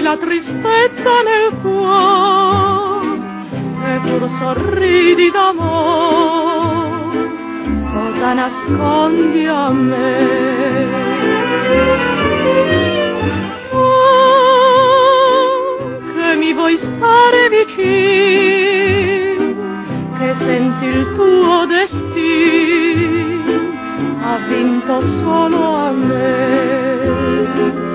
la tristezza nel cuore, e pur sorridi d'amore, cosa nascondi a me? Che mi vuoi stare vicino, che senti il tuo destino, ha vinto solo a me.